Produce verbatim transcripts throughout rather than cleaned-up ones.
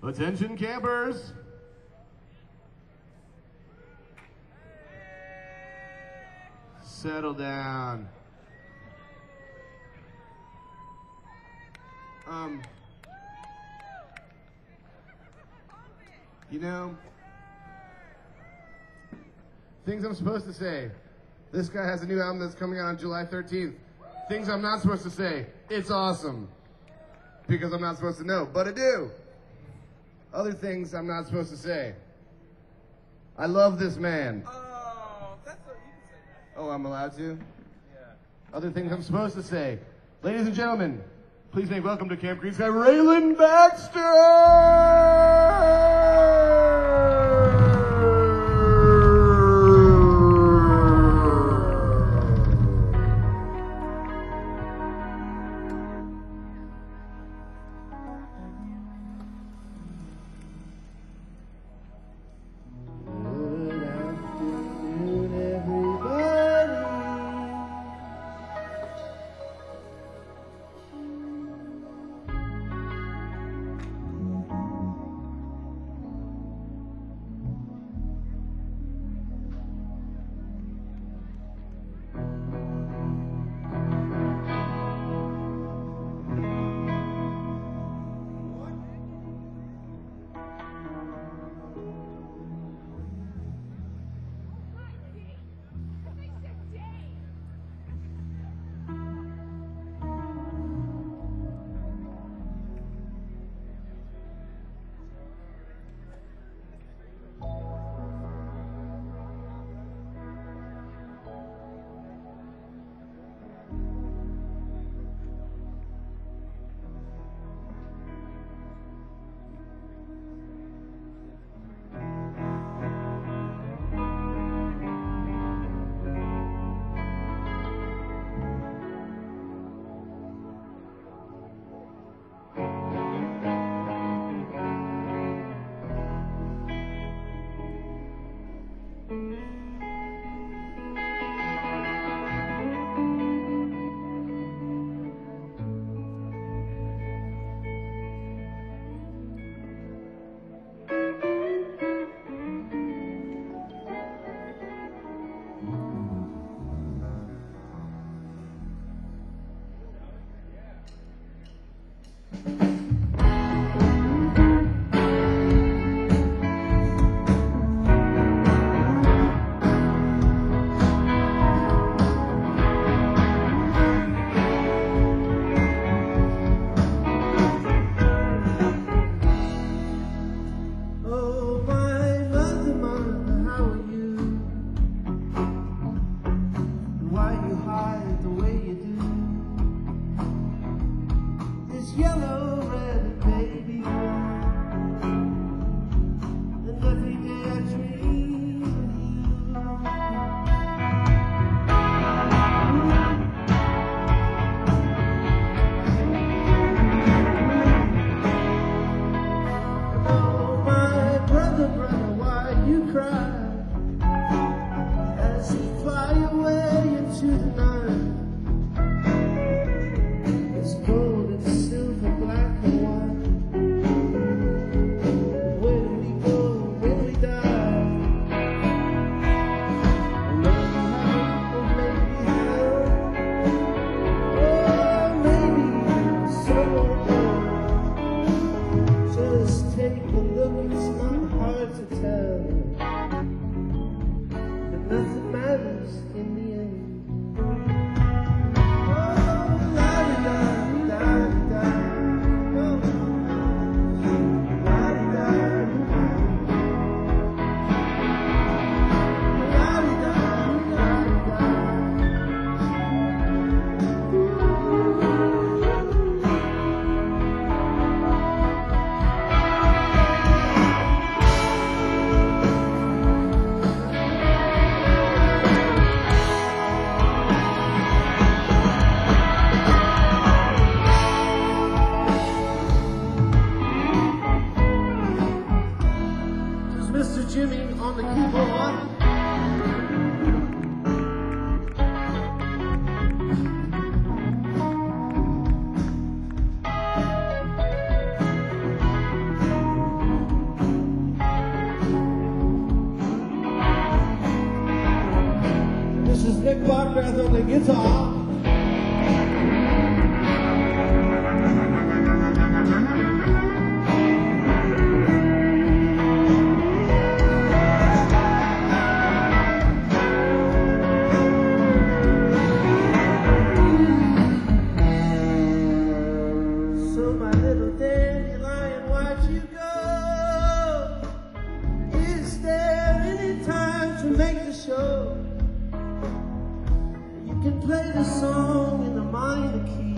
Attention campers. Settle down. Um, you know, things I'm supposed to say. This guy has a new album that's coming out on July thirteenth. Things I'm not supposed to say. It's awesome. Because I'm not supposed to know, but I do. Other things I'm not supposed to say. I love this man. Oh, that's what you can say that. Oh, I'm allowed to? Yeah. Other things I'm supposed to say. Ladies and gentlemen, please make welcome to Camp Green Sky, Raylan Baxter! Bachrath on the guitar. So my little dandelion, why'd you go? Is there any time to make the show? You can play the song in the minor key.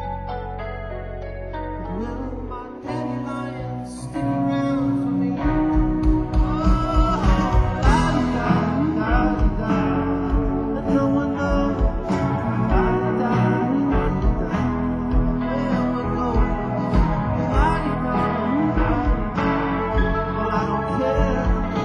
Will my dandelion stick around for me? Oh, la-di-da-di-da-di-da, and no one knows. La-di-da-di-da-di-da, where we're going. La-di-da-di-da-di-da, well, I don't care.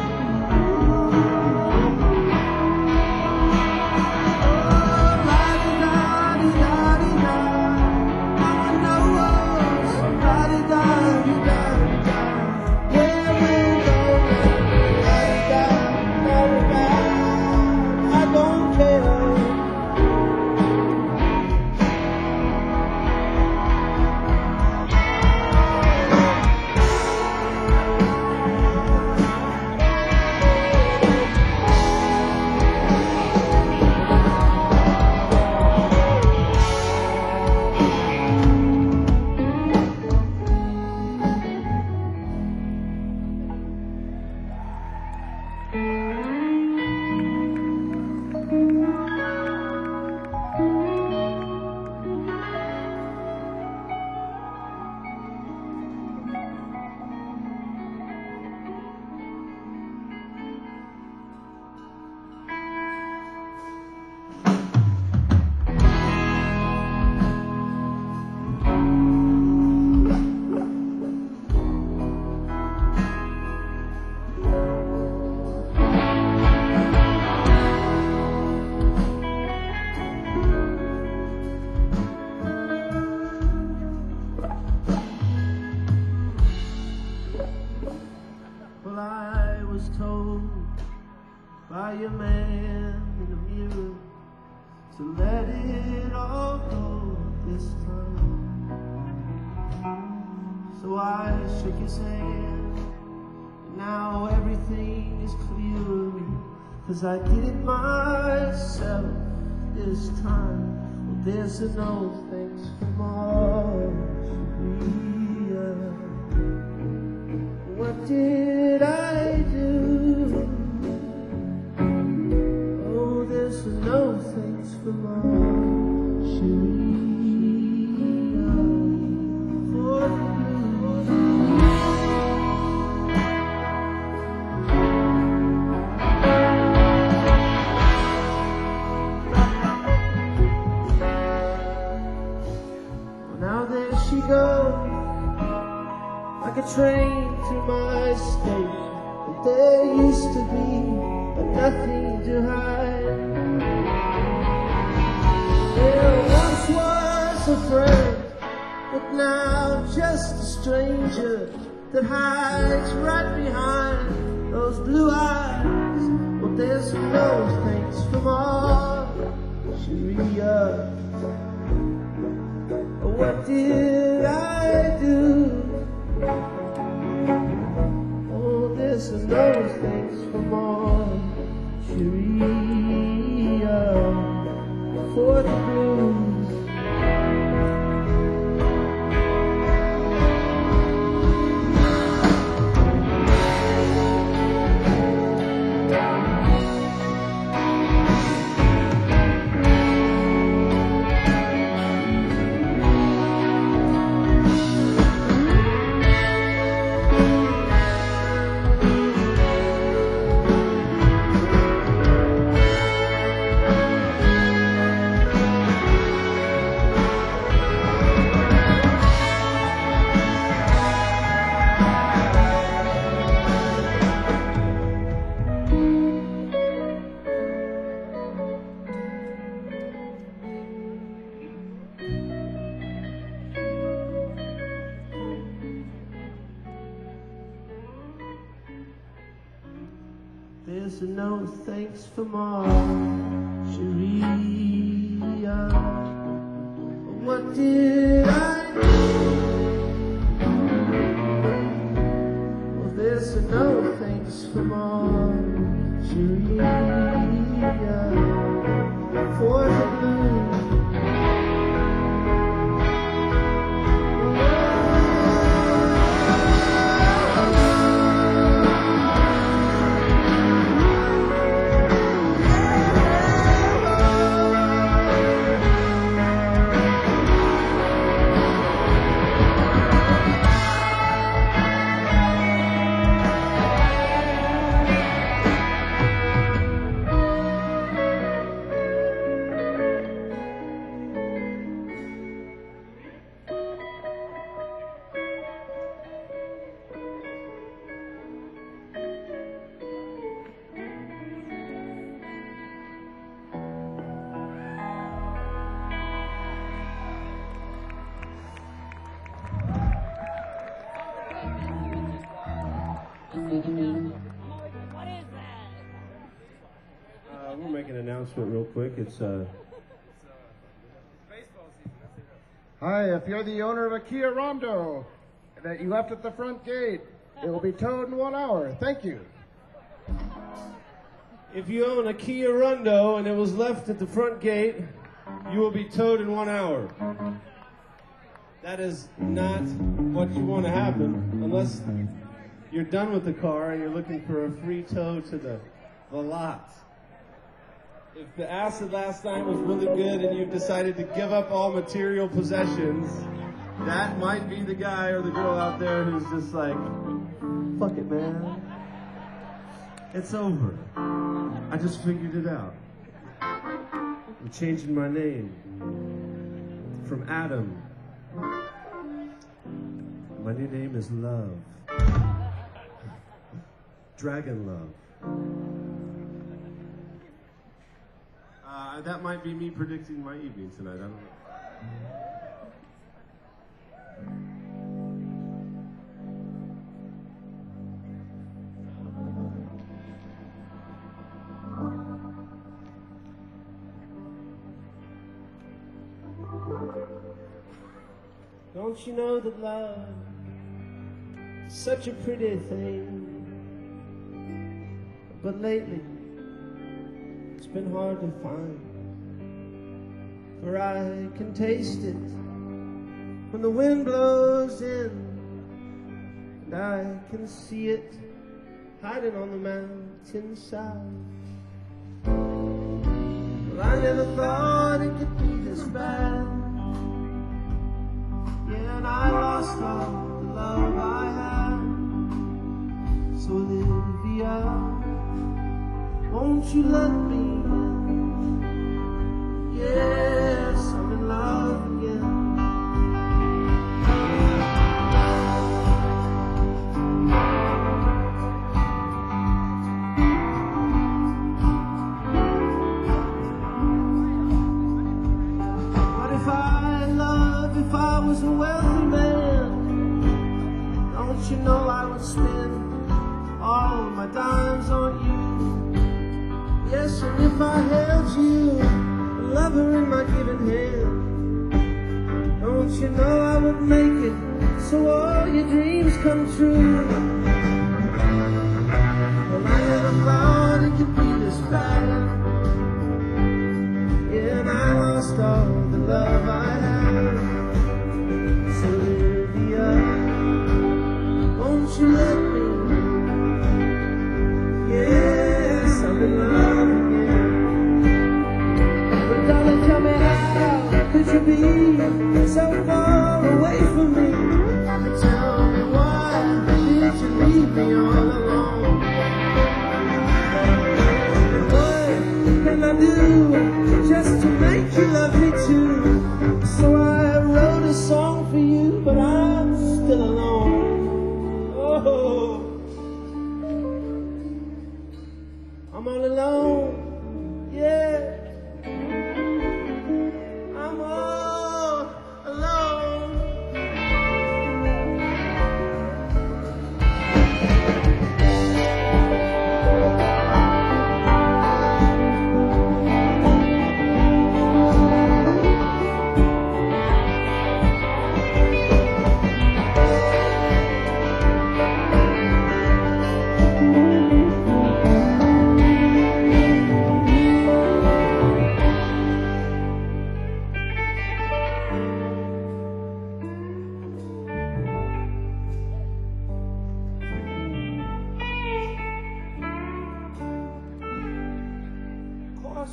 Well, I was told by your man in the mirror to let it all go this time. So I shook his hand, and now everything is clear, 'cause I did it myself this time. Well, there's a no thanks from Austria. What did I do? Oh, there's no thanks for Sharia for the blues. Well, now there she goes, like a train to my station. But there used to be nothing to hide. There once was a friend, but now just a stranger that hides right behind those blue eyes. Well, there's no thanks from all Sharia. What did I do? Oh, there's no thanks from all Sharia for the blues. There's no thanks for more. Sharia. What did I do? Was this a no thanks for more Sharia for the blue? Uh, we'll make an announcement real quick. It's uh, Hi, if you're the owner of a Kia Rondo that you left at the front gate, it will be towed in one hour. Thank you. if you own a Kia Rondo and it was left at the front gate, you will be towed in one hour. That is not what you want to happen unless you're done with the car and you're looking for a free tow to the, the lot. If the acid last night was really good and you've decided to give up all material possessions, that might be the guy or the girl out there who's just like, fuck it, man. It's over. I just figured it out. I'm changing my name from Adam. My new name is Love. Dragon Love. Uh, that might be me predicting my evening tonight. I don't know. Don't you know that love is such a pretty thing? But lately, it's been hard to find. For I can taste it when the wind blows in, and I can see it hiding on the mountainside. Well, I never thought it could be this bad. Yeah, and I lost all the love I had. So Olivia, won't you let me in? Yes, I'm in love again. What if I love, if I was a wealthy man? Don't you know I would spend all my dimes on you? Yes, and if I held you, a lover in my given hand, don't you know I would make it so all your dreams come true? Well, I never thought it could be this bad. Yeah, and I lost all the love I had. So Olivia, won't you let me? Yes, I'm in love again. But darling, tell me how could you be so far away from me? And tell me why did you leave me all alone? And what can I do just to make you love me too? So I wrote a song for you, but I'm still alone. Oh, I'm all alone, yeah. I'm all alone.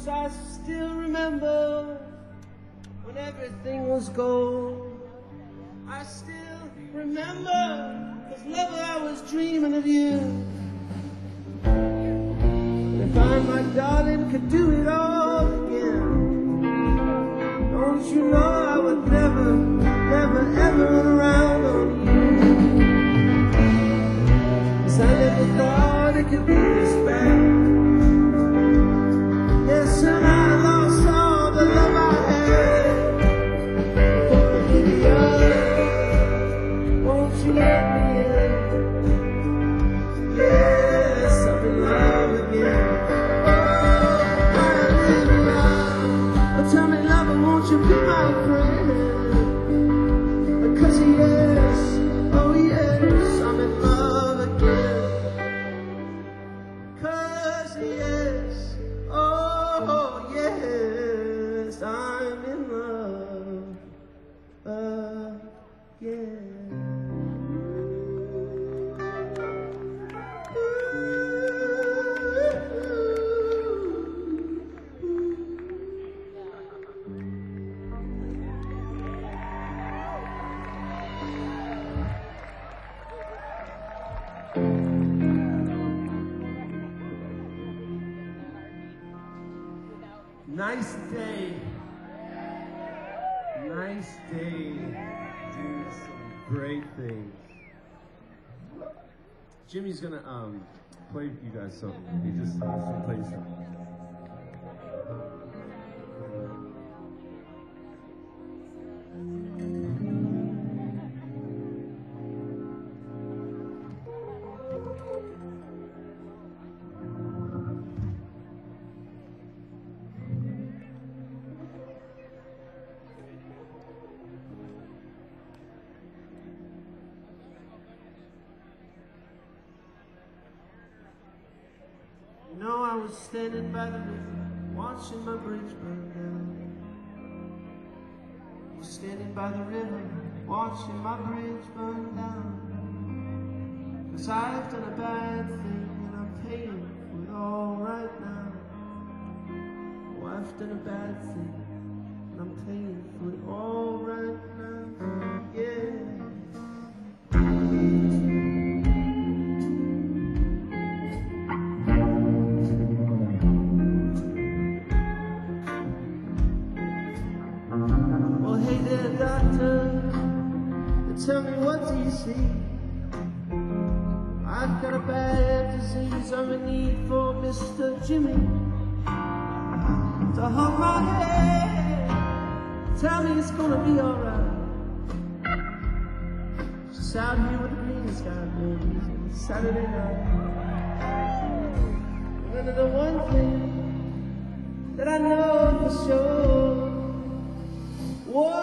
'cause I still remember when everything was gold. I still remember, 'cause lover, I was dreaming of you. And if I, my darling, could do it all again, don't you know I would never, never, ever run around on you. 'Cause I never thought it could be this bad. Yes, and I lost all the love I had for a million. Won't you let me in? Yes, I'm in love again. Oh, I'm in love. But tell me, lover, won't you be my friend? Because yes, oh yes, I'm in love again. 'Cause yes, oh yes, I'm in love again. Nice day. Nice day. Do some great things. Jimmy's gonna um play you guys something. He just wants to play something. You know, I was standing by the river, watching my bridge burn down. I was standing by the river, watching my bridge burn down. 'Cause I've done a bad thing and I'm paying for it all right now. Oh, I've done a bad thing and I'm paying for it all right now. Yeah. Well, hey there, doctor, tell me, what do you see? I've got a bad disease, I'm in need for Mister Jimmy to hold my head, tell me it's gonna be alright. Just out here with the green sky, baby, Saturday night. And then the one thing that I know for sure, whoa.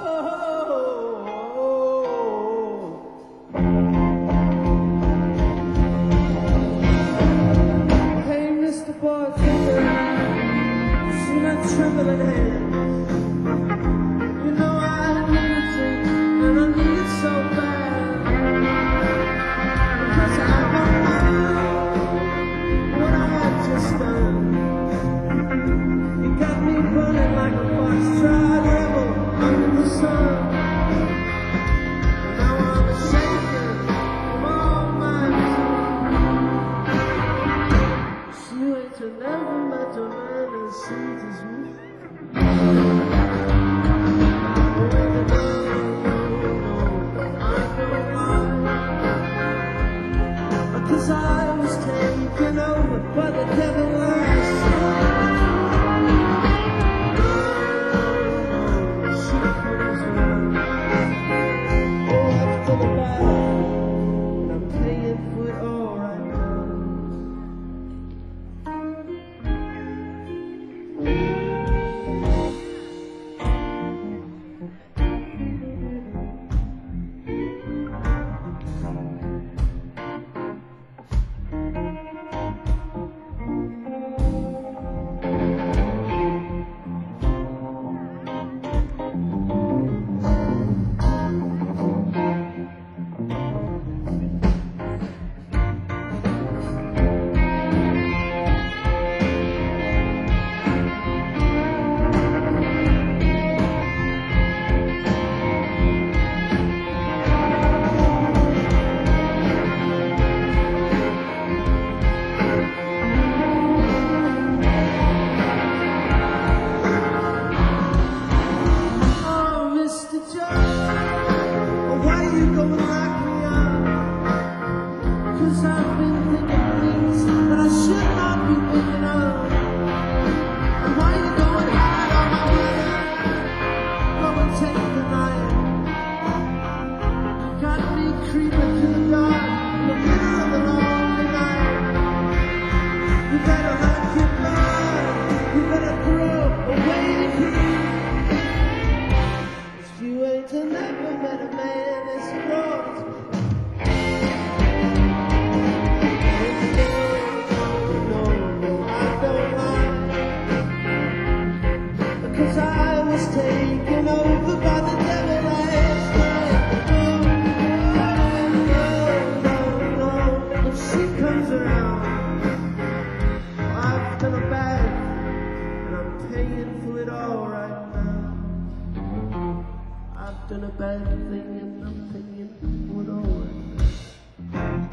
Hey, Mister Bartender, see my trembling hand. You know I need it, and I need it so bad. Because I don't know what I had just done. You got me burning like a fox-trot rebel under the sun. And now I'm shaken from all my feet. See, wait till never met a man as sweet as me. Because I was taken over by the devil last night. 'cause I've been thinking things that I should not be thinking of. And why you going hard on my mother? Go and take the night. You got me creeping through the dark in the middle of the lonely night. You better lock your blood. You better throw away the key. 'Cause you ain't never met a man as yours. Cause I was taken over by the devil last night. No, no, no, no. When she comes around, I've done a bad, and I'm paying for it all right now. I've done a bad thing, and I'm paying for it all right now.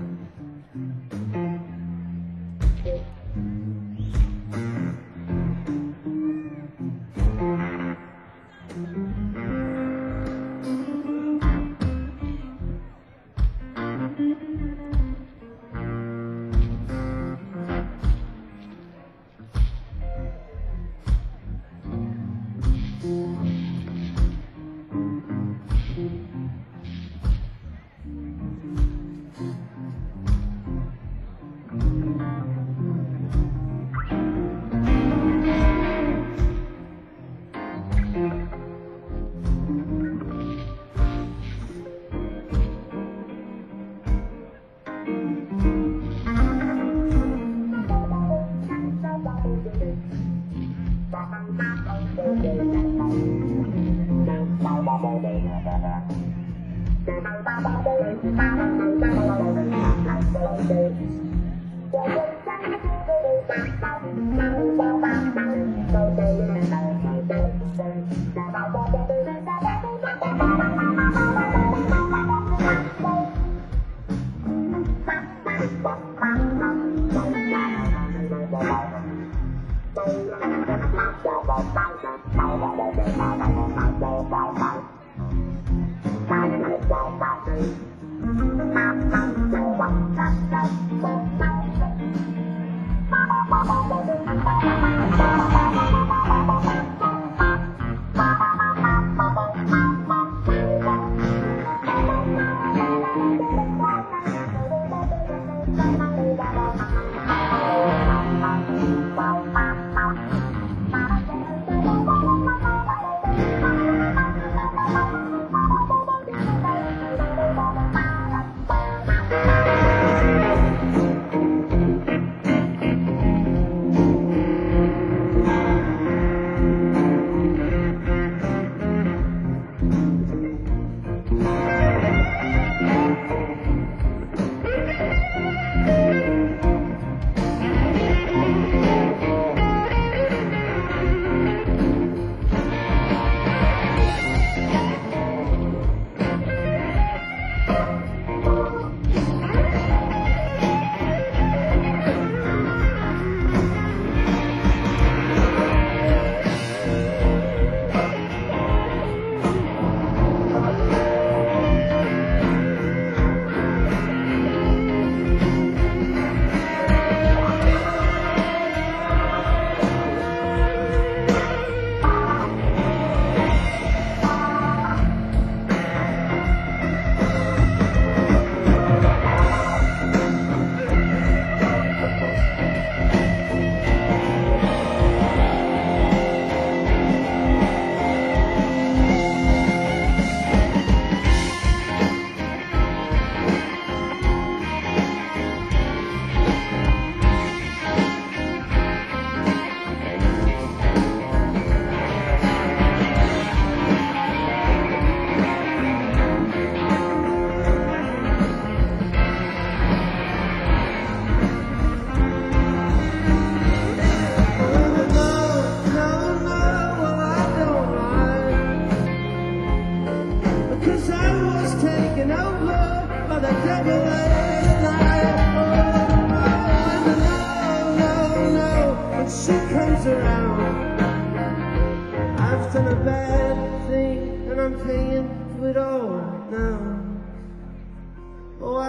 done a bad thing, and I'm paying for it all right now. Oh, I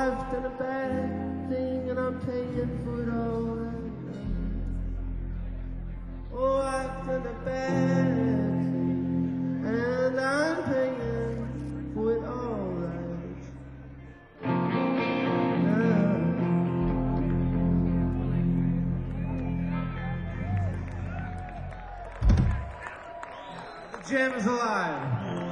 I've done a bad thing and I'm paying for it all right now. Oh, I've done a bad thing and I'm paying for it all right now. The jam is alive.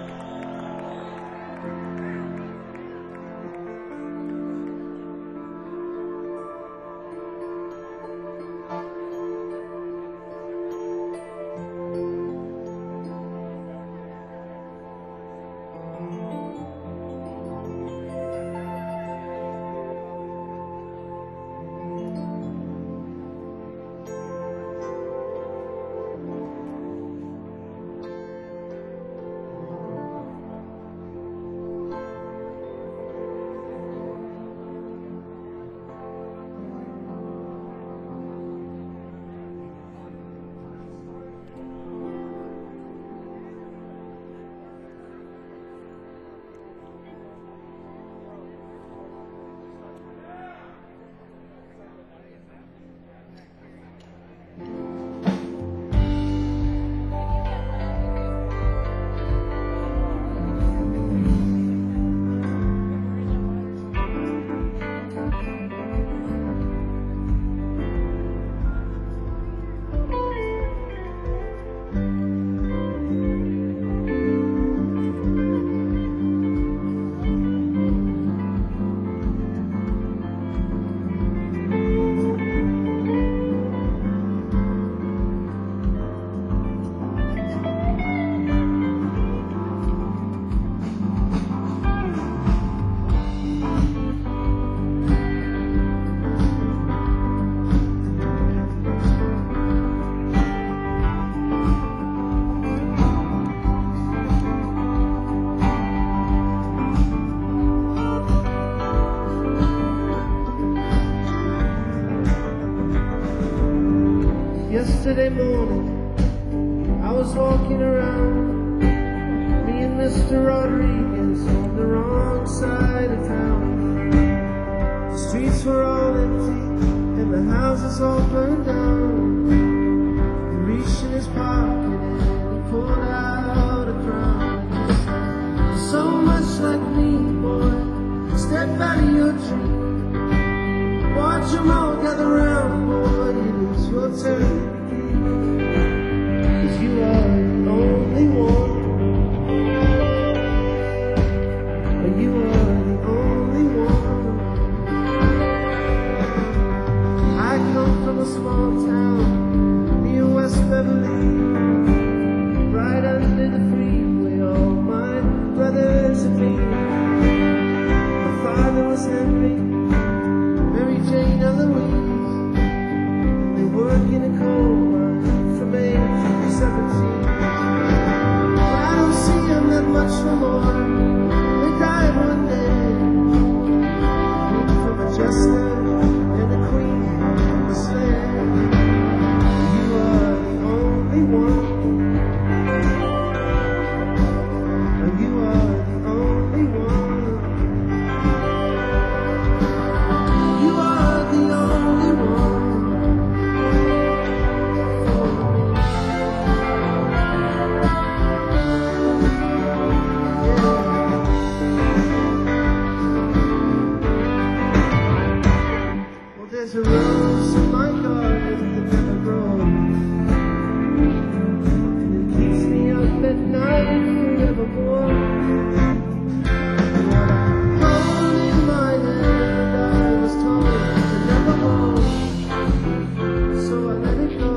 Yesterday morning, I was walking around, me and Mister Rodriguez on the wrong side of town. The streets were all empty and the houses all burned down. He reached in his pocket and he pulled out a crown. And he said, "You're so much like me, boy, step out of your dream. Watch them all gather round, boy, it is your turn. You are the only one. You are the only one. I come from a small town near West Beverly, right under the freeway. All my brothers and me. My father was Henry, Mary Jane Eloise. They work in a coal mine from age seventeen. But I don't see them that much no more. They died one day from a jester and a queen on the sled. You are the only one. You are the only one. You are the only one. There's a rose in my garden that never grows, and it keeps me up at night forevermore. And what I hold in my hand, I was told to never hold, so I let it go.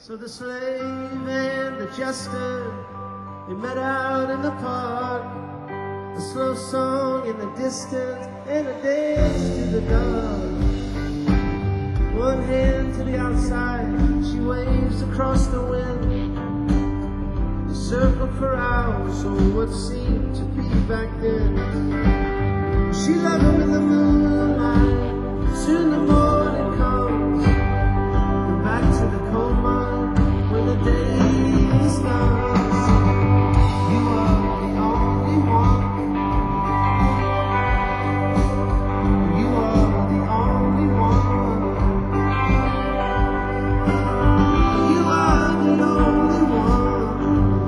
So the slave and the jester, they met out in the park. A slow song in the distance and a dance to the dark. One hand to the outside, she waves across the wind. They circled for hours, or what seemed to be back then. She loved him in the moonlight, soon the morning comes. We're back to the coal mine when the day is done. You are the only one. You are the only one. You are the only one.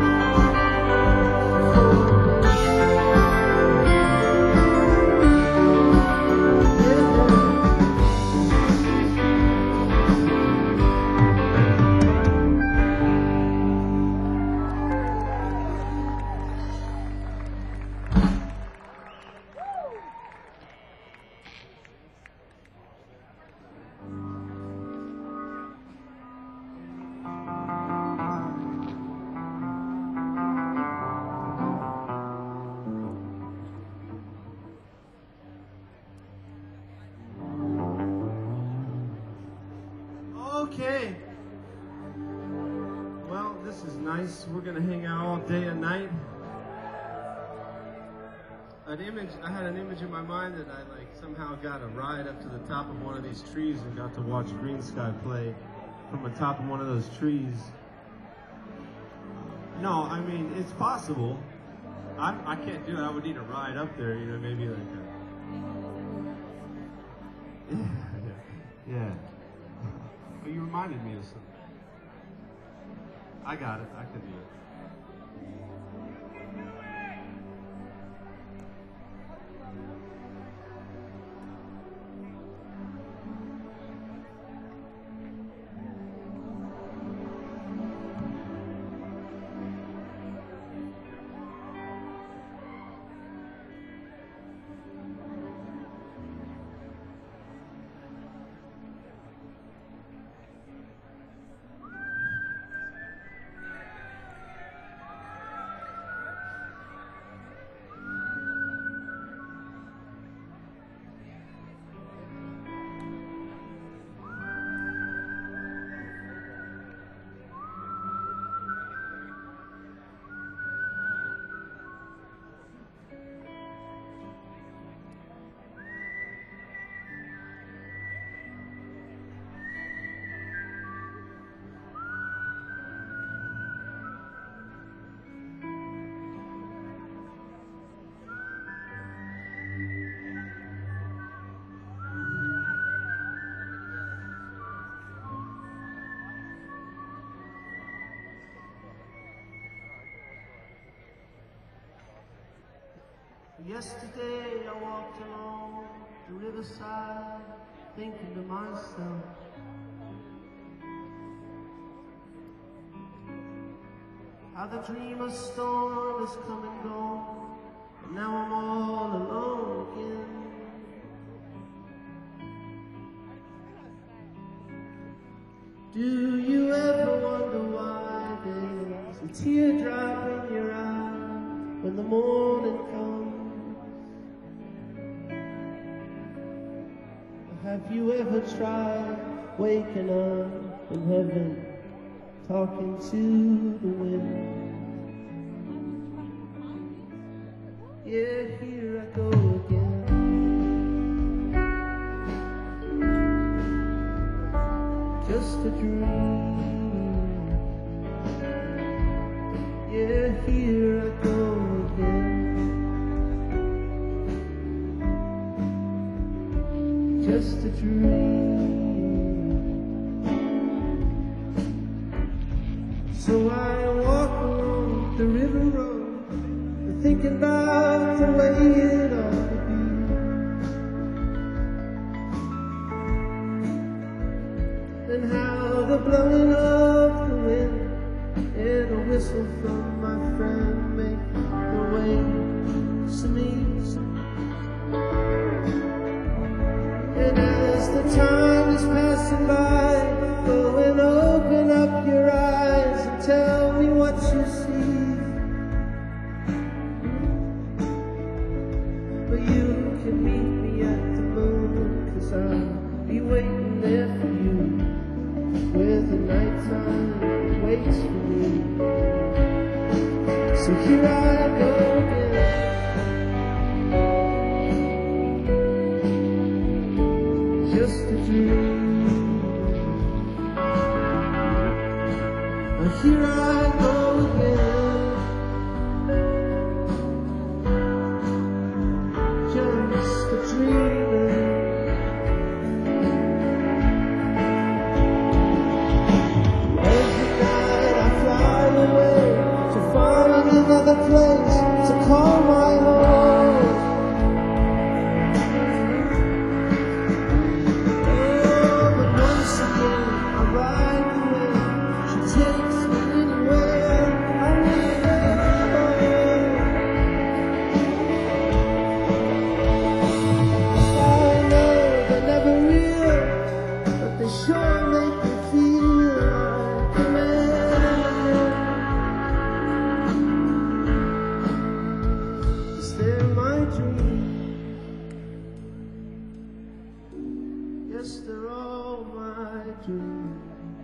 Okay. Well, this is nice. We're gonna hang out all day and night. An image, I had an image in my mind that I like somehow got a ride up to the top of one of these trees and got to watch Green Sky play from the top of one of those trees. No, I mean, it's possible. I'm, I can't do it. I would need a ride up there, you know, maybe like a... Yeah. Yeah. But you reminded me of something. I got it. I can do it. Yesterday I walked along the riverside, thinking to myself, how the dream of storm has come and gone, and now I'm all alone again. Do you ever wonder why there's a teardrop in your eye when the morning comes? Have you ever tried waking up in heaven, talking to the wind? Yeah, here I go again. Just a dream. Yeah, here I go again. Just a dream. So I walk along the river road, thinking about the way it ought to be, and how the blowing of the wind and a whistle from my friend make the way to me. And as the time is passing by, go and open up your there for you, where the nighttime waits for me. So here I go again, just a dream. Now here I go again, just a dreamer. Every night I fly away to find another place to call my home. Oh, but once again I ride the wind. She takes me anywhere I wanna go. I know they're never real, but they sure make me feel like a man. Is there my dream? Yes, they're all my dreams.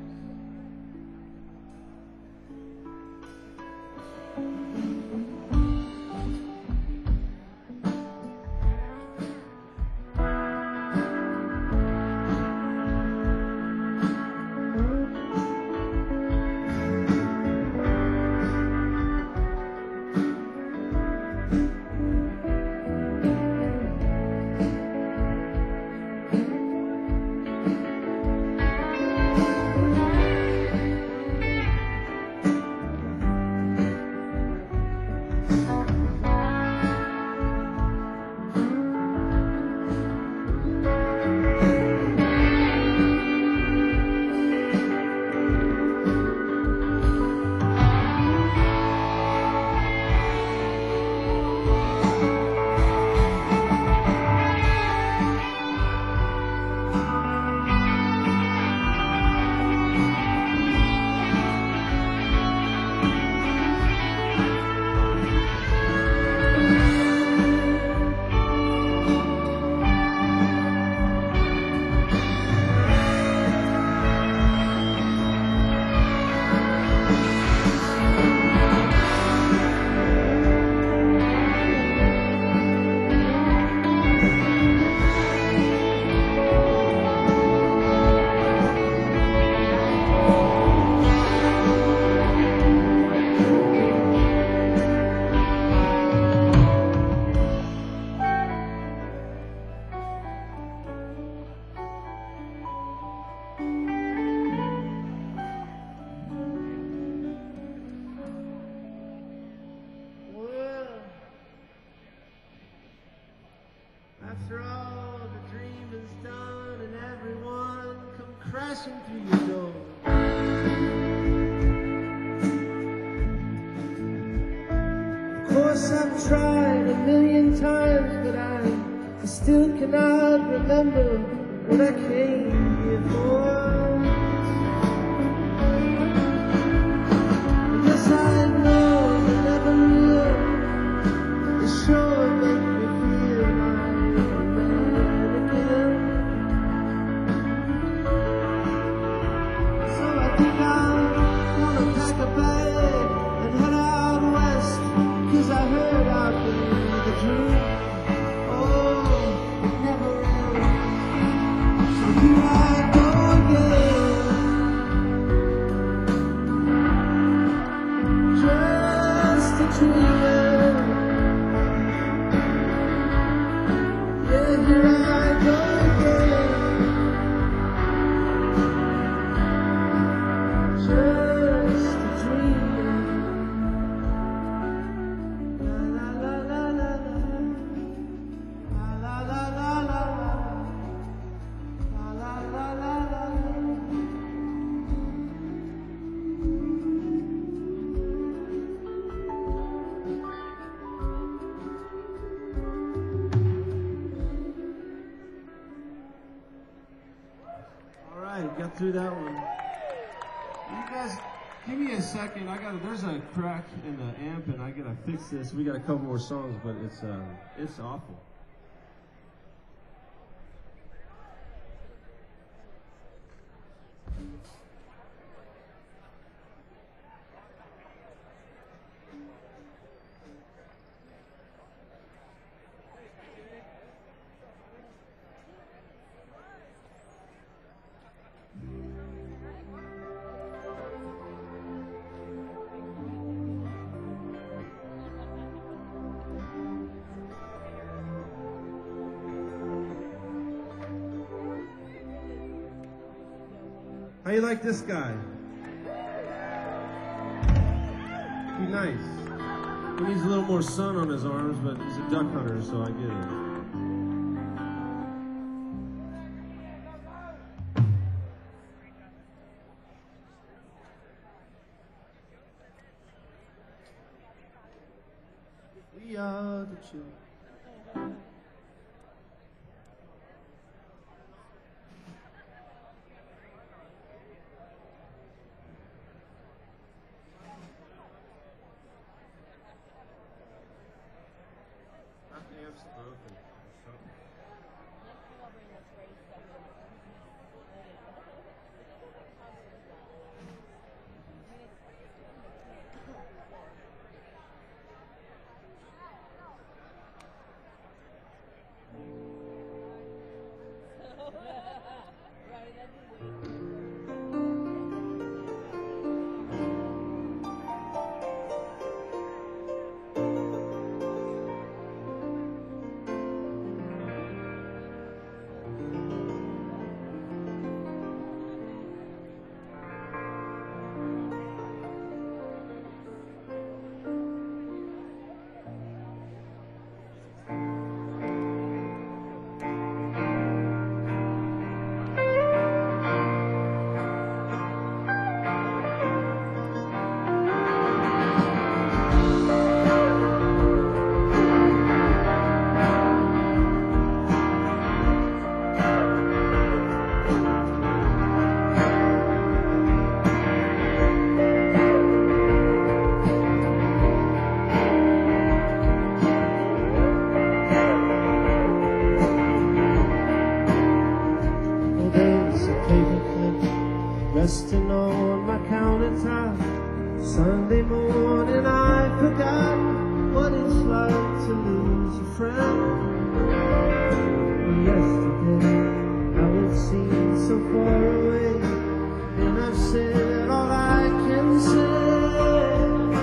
Well, after all the dream is done and everyone come crashing through your door, of course I've tried a million times, but I, I still cannot remember what I came here for. Yes, I know they're never real. They sure make me feel like a man again. So I think I'm gonna pack a bag and head out west, 'cause I heard out there the dream, oh, it never ends. So here I go again, just a dreamer. Yeah, here I go again, just a dreamer. La la la la la la, la la la la la, la la la la la. All right, got through that one. You guys, give me a second. I got there's a crack in the amp, and I gotta fix this. We got a couple more songs, but it's uh, it's awful. How you like this guy? Be nice. He needs a little more sun on his arms, but he's a duck hunter, so I get it. We are the children. Resting on my countertop. Sunday morning I forgot what it's like to lose a friend. Yesterday how it seemed so far away, and I've said all I can say.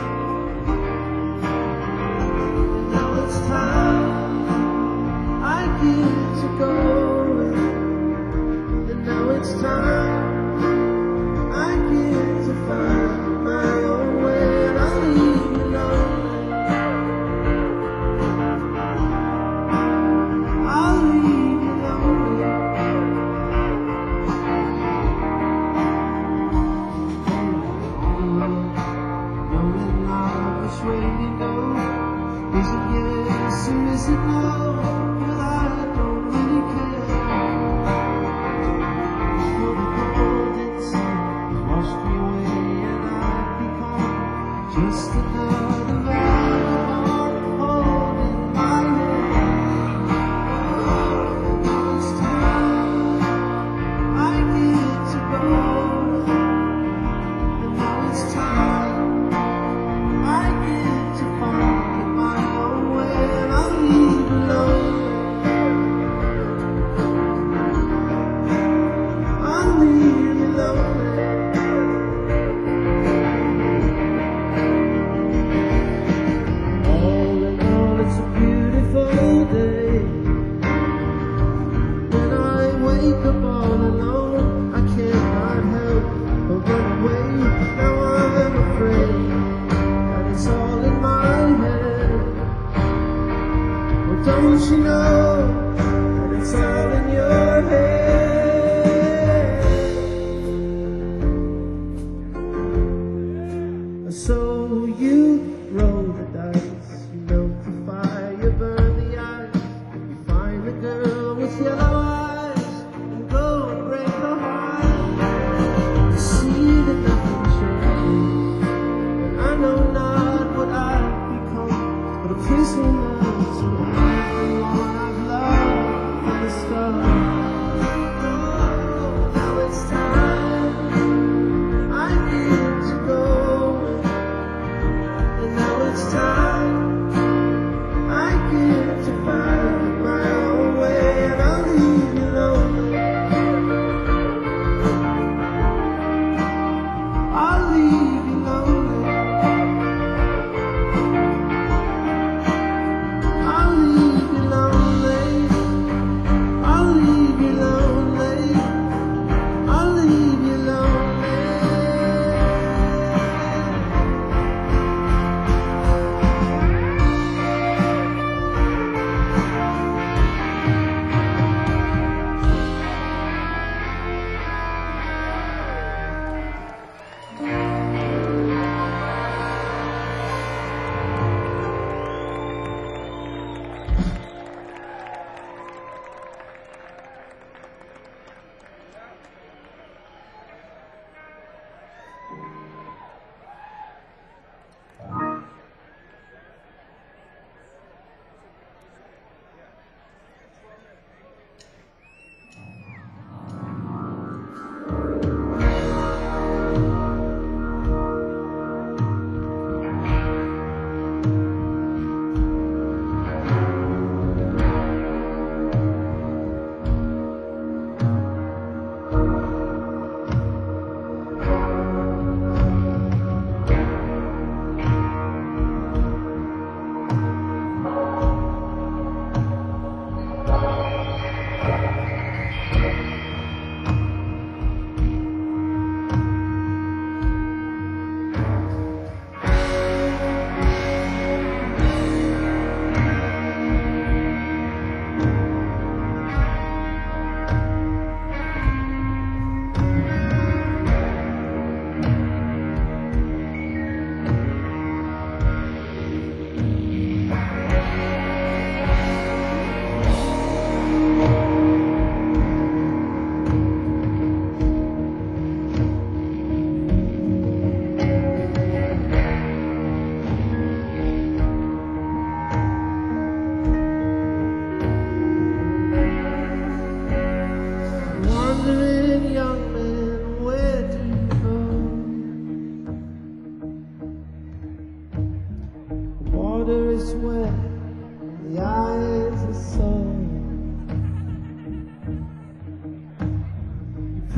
And now it's time I get to go, and now it's time find my own way, and I'll leave you lonely. I'll leave you lonely. Knowing now which way to go. Is it yes or is it no? Well, I don't really care. For the cold inside washed me away. Just another man holding my hand. Now it's time I get to go, and now it's time I get to find my own way, and I'll leave alone. I'll leave alone. Don't you know that it's all in your head? So you roll the dice, you melt the fire, you burn the ice, you find a girl with yellow eyes and go and break her heart. You see that nothing changes, and I know not what I've become, but a prisoner to everyone I've loved.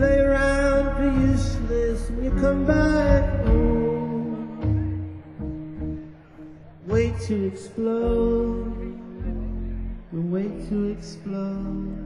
play around, be useless when you come back home. Wait to explode, we'll wait to explode.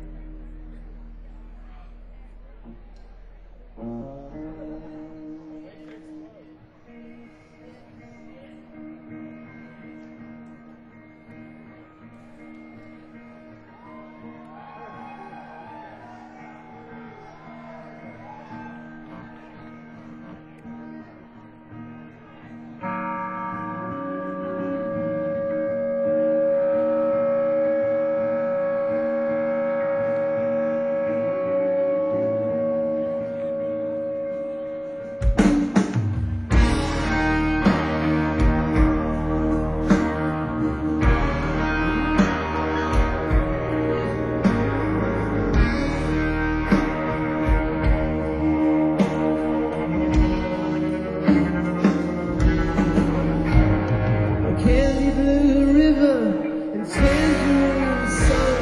Candy blue river and tangerine sun.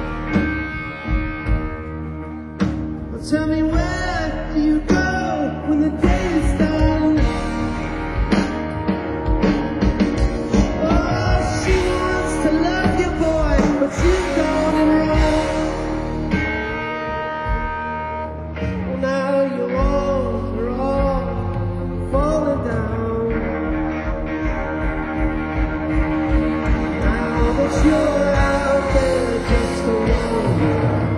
Well, tell me, where do you go when the day is done? Oh, she wants to love you, boy, but you've gone and wrong. Well, now your walls are all falling down. But you're out there just alone.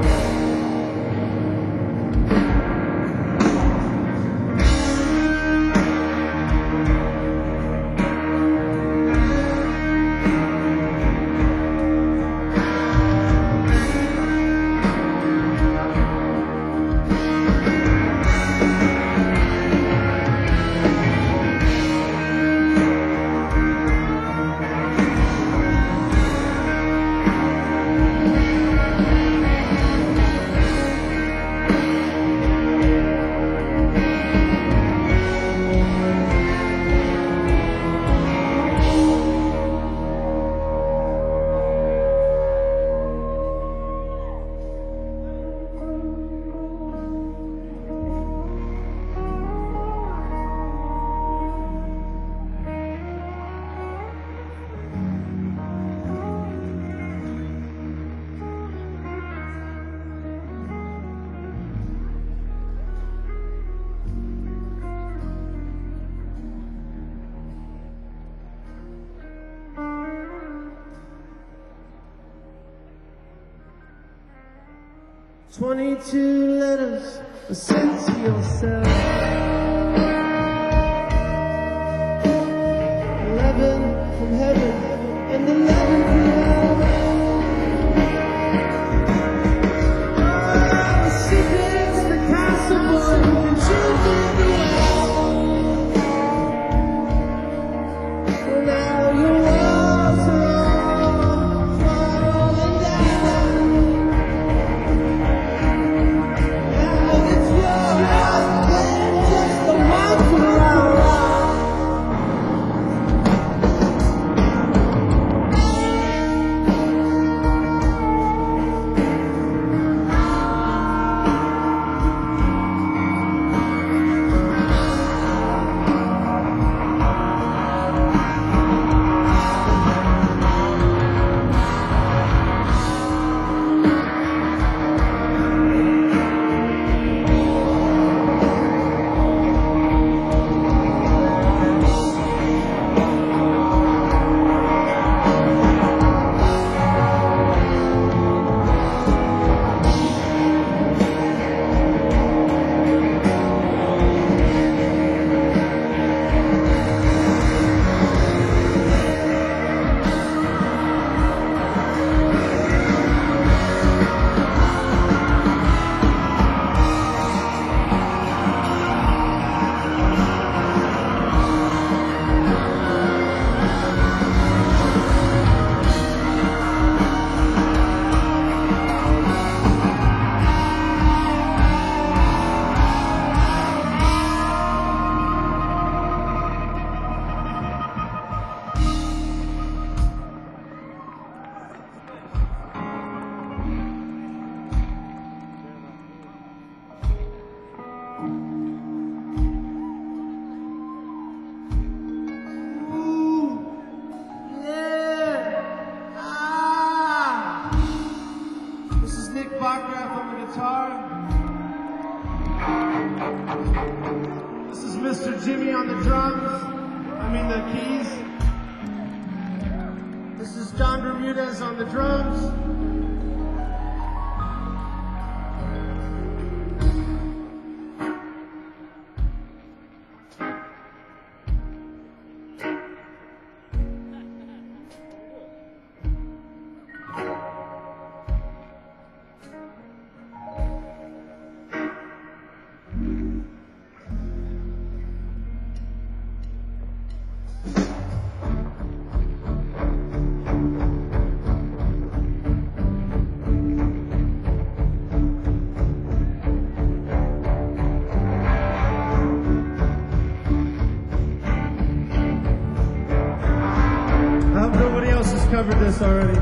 Twenty-two letters were sent to yourself. Eleven from heaven and eleven from hell. Oh, the secrets, the castle boy, and children of the west. Well, now your walls are all falling down. Now it's your house. Yeah. Ah. This is Nick Bockraft on the guitar. This is Mister Jimmy on the drums. I mean the keys. This is John Bermudez on the drums. Covered this already.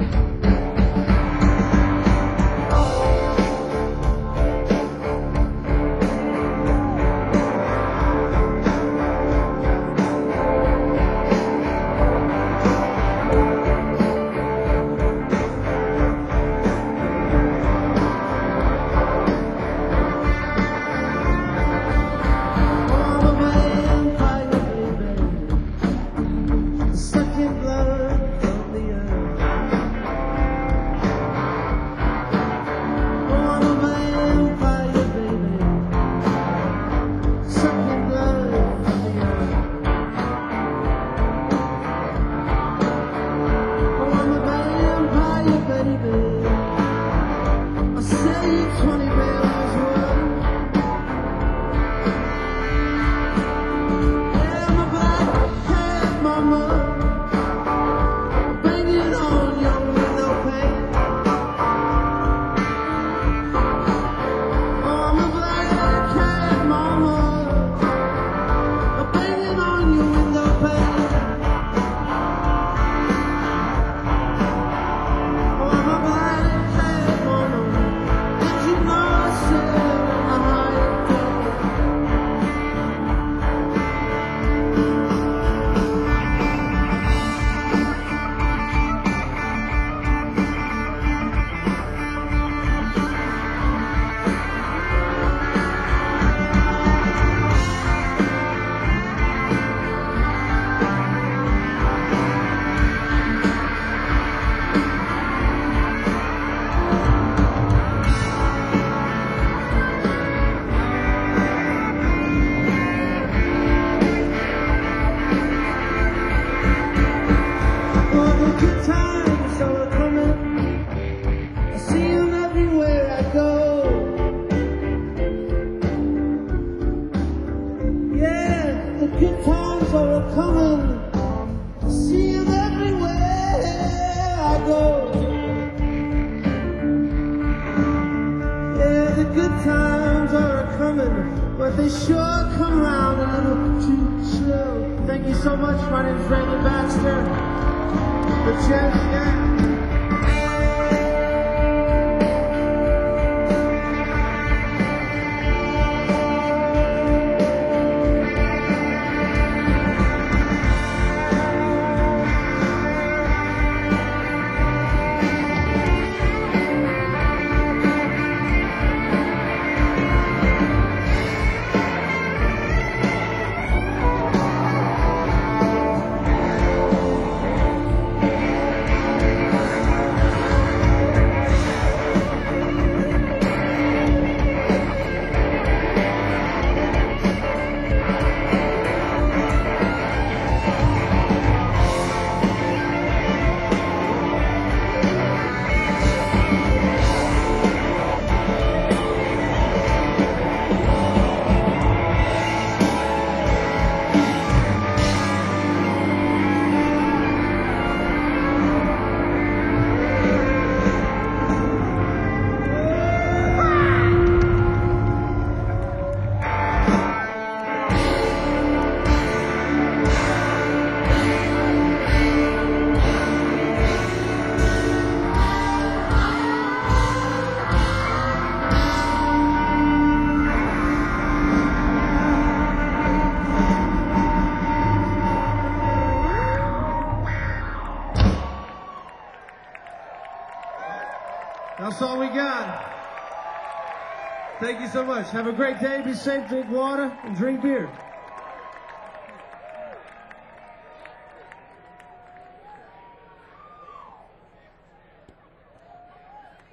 But they sure come around a little too chill. Thank you so much. My name is Randy Baxter. The champion. God. Thank you so much. Have a great day. Be safe, drink water, and drink beer.